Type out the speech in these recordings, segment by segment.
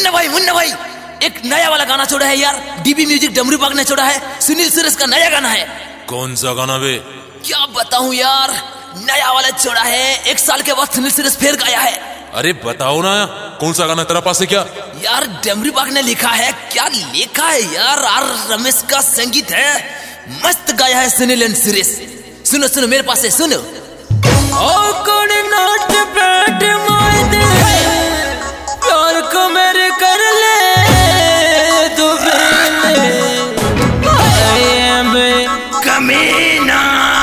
मुन्ना भाई एक नया वाला गाना छोड़ा है यार। डीबी म्यूजिक डमरू बाग ने छोड़ा है। सुनील सुरेश का नया गाना है। कौन सा गाना बे? क्या बताऊं यार, नया वाला छोड़ा है। 1 साल के बाद सुनील सुरेश फिर गाया है। अरे बताओ ना, कौन सा गाना तेरा पास है क्या? यार डमरू बाग ने लिखा है। क्या लिखा है यार, आर रमेश का संगीत है। मस्त गाया है सुनील एंड सुरेश। सुनो सुनो मेरे पास है, सुनो। ओ कौन नाच बैठ माय दे प्यार को मेरे कर ले तू कमीना।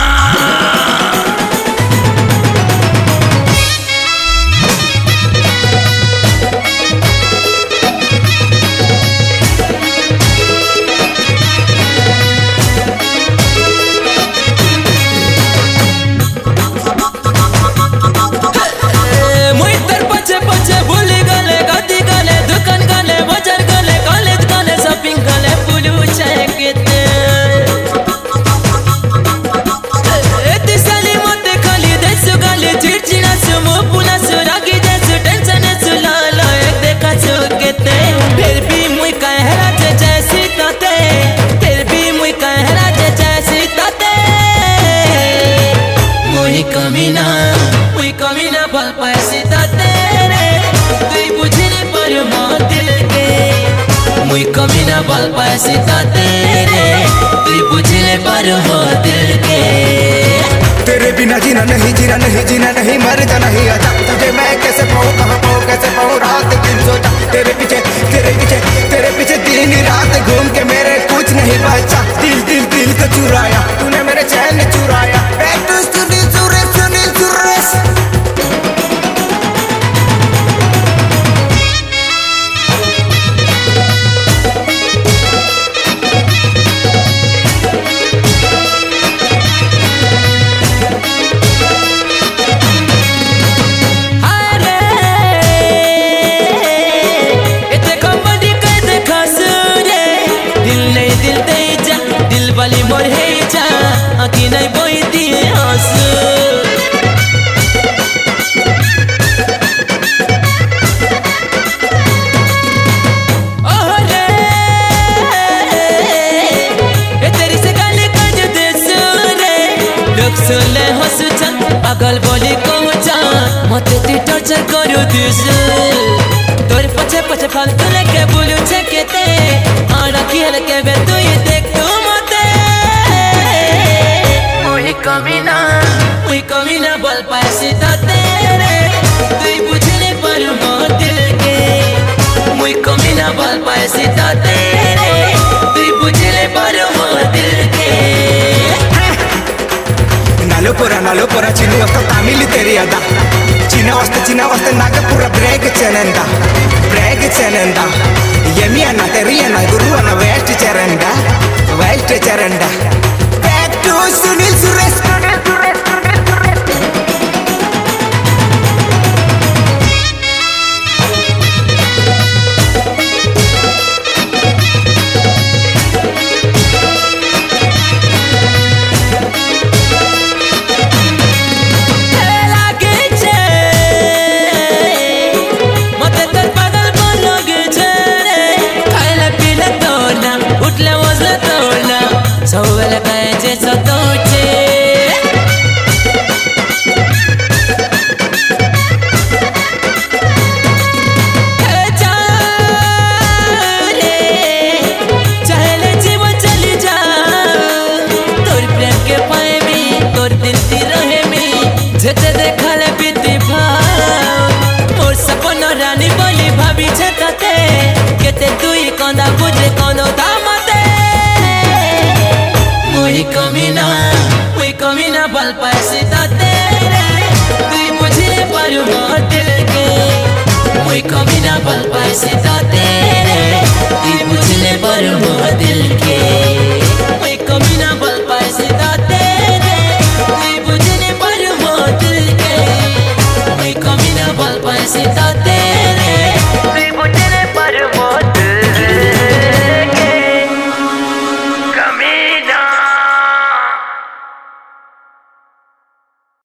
कमीना पल पैसे तेरे तू बुझने पर मोर दिल के। मुई कमीना पल पैसे तेरे तू बुझने पर मोर दिल के। तेरे बिना जीना नहीं, जीना नहीं, जीना नहीं, मर जाना ही आजा। तुझे मैं कैसे पाऊँ, कहाँ पाऊँ, कैसे पाऊँ, रात दिन सोचा। तेरे पीछे दिन रात घूम के मेरे कुछ नहीं बचा। दिल दिल दिल को चुराया तूने, मेरे चैन चुराया। सुनील सुरेश, सुनील सुरेश। वाली मोर है जा आँखी नहीं बोईती आंसू। ओरे तेरी से गाली कर दे सुरे लोग सुले हो सुचन पागल बोली को जा मते ती टॉर्चर करू दिस। तोर पछे पछे फालतू लेके बोलू छकेते और आँखी हलके बे तू ये देख तू कमीना बल पैसे तेरे तू बुझने पर मोर दिल के। मुई कमीना बल पैसे तेरे तू बुझने पर मोर दिल के। नालो पोरा चिनी वस्ता तामिली तेरी अदा। चिना वस्ता नागपुर ब्रेक चेनंदा यमियाना तेरियाना गुरुआना वेस्ट चरंदा। Back to Sunil Suresh. जेते देखले बीती भाव मोर सपन रानी बोली भाभी छते केते तुई कंदा बुझे कोनो दामते। मुई कमीना बल पैसे तेरे तुई बुझे पर मोर दिल के। मुई कमीना बल पैसे तेरे